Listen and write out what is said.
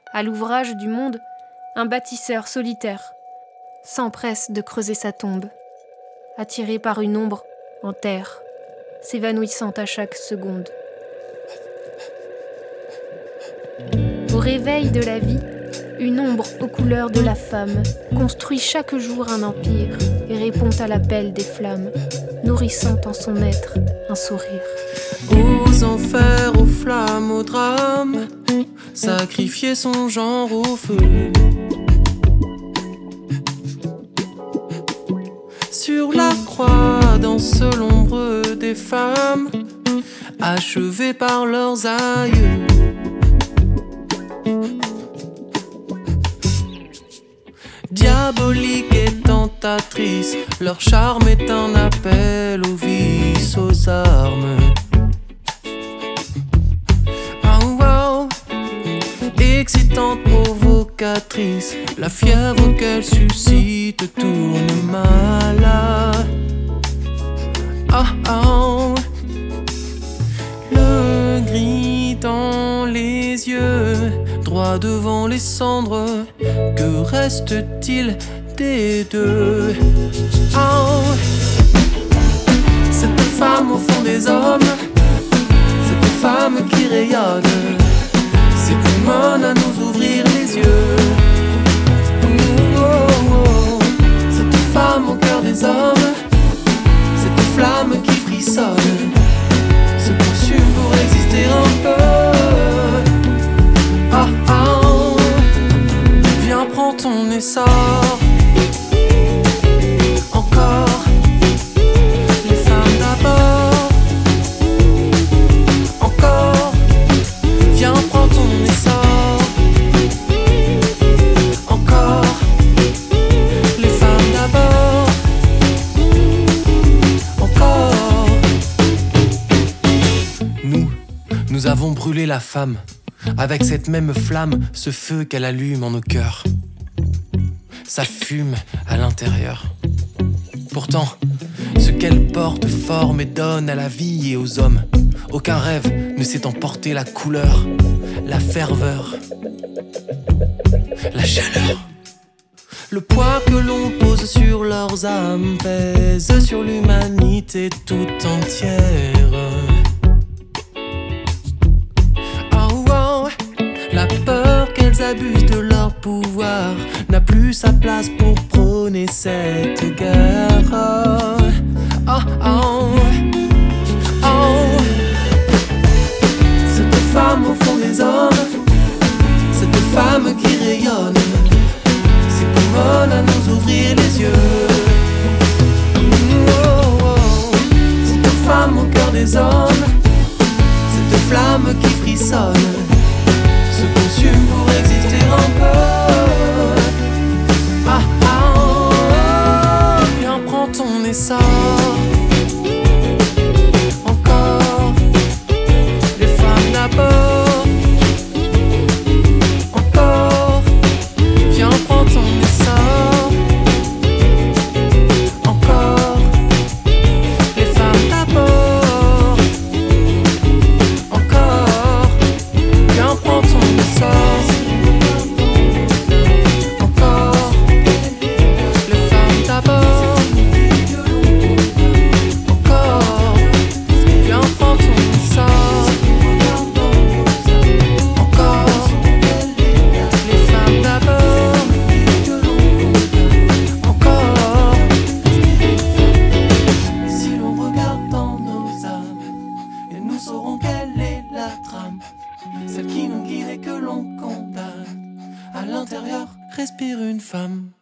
À l'ouvrage du monde, un bâtisseur solitaire s'empresse de creuser sa tombe, attiré par une ombre en terre, s'évanouissant à chaque seconde. Au réveil de la vie, une ombre aux couleurs de la femme construit chaque jour un empire et répond à l'appel des flammes, nourrissant en son être un sourire. Aux enfers, aux flammes, au drame, sacrifier son genre au feu. Sur la croix, danse l'ombre des femmes, achevées par leurs aïeux. Diabolique et tentatrice, leur charme est un appel aux vices, aux armes. Excitante, provocatrice, la fièvre qu'elle suscite tourne malade. Le gris dans les yeux, droit devant les cendres, que reste-t-il des deux? Cette femme au fond des hommes, cette femme qui rayonne, ses poumons à nous ouvrir les yeux. Cette femme au cœur des hommes, cette flamme qui frissonne, se consume pour exister un peu. Viens, prends ton essor. Encore, les femmes d'abord. Encore, viens, prends ton essor. Encore, les femmes d'abord. Encore. Nous avons brûlé la femme, avec cette même flamme, ce feu qu'elle allume en nos cœurs. Ça fume à l'intérieur. Pourtant, ce qu'elle porte forme et donne à la vie et aux hommes. Aucun rêve ne sait emporter la couleur, la ferveur, la chaleur. Le poids que l'on pose sur leurs âmes pèse sur l'humanité tout entière. La peur qu'elles abusent de leur pouvoir n'a plus sa place pour prôner cette guerre. Cette femme au fond des hommes, cette femme qui rayonne, ses poumons à nous ouvrir les yeux. Cette femme au cœur des hommes, cette flamme qui frissonne, se consume pour exister un peu. Viens, prends ton essor. Encore, les femmes d'abord. Encore, viens, prends ton essor. Encore, les femmes d'abord. Encore, viens, prends ton essor. Encore, les femmes d'abord. Encore, viens, prends ton essor. Encore, les femmes d'abord. Encore. Si l'on regarde dans nos âmes, et nous saurons quelle est la trame, celle qui nous guide et que l'on condamne. À l'intérieur respire une femme.